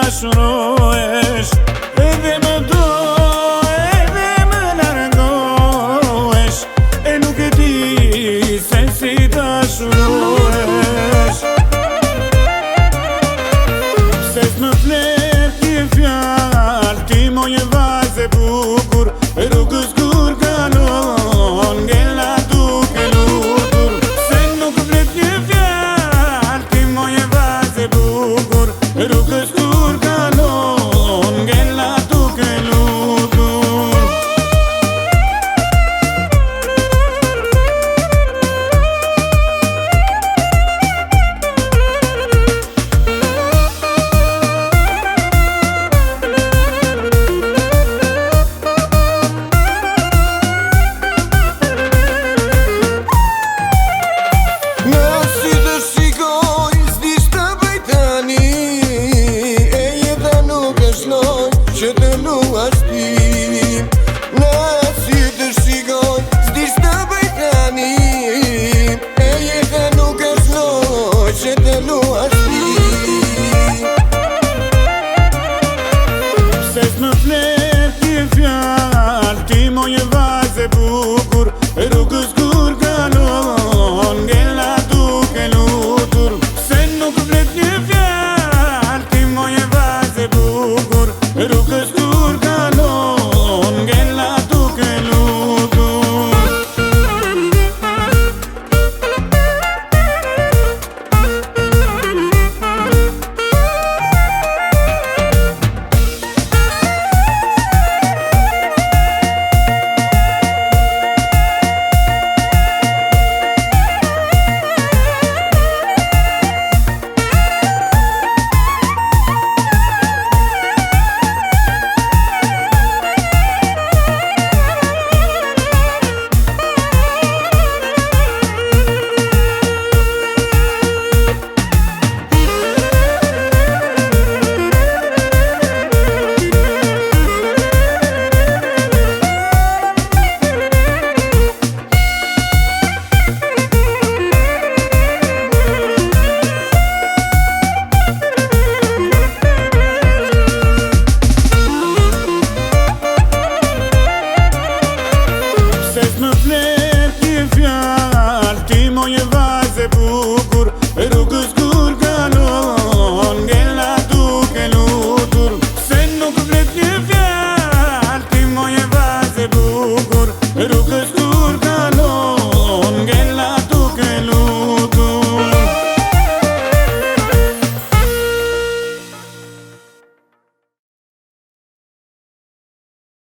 dashurohesh edhe më do edhe më largohesh e nuk e di se si dashurohesh Pse s'më flet një fjall ti moje vajze bukur rrugës kur kalon ngella duke lutur Se nuk flet një fjall ti moje vajze bukur rrugës kur kalon ngella duke lutur Që të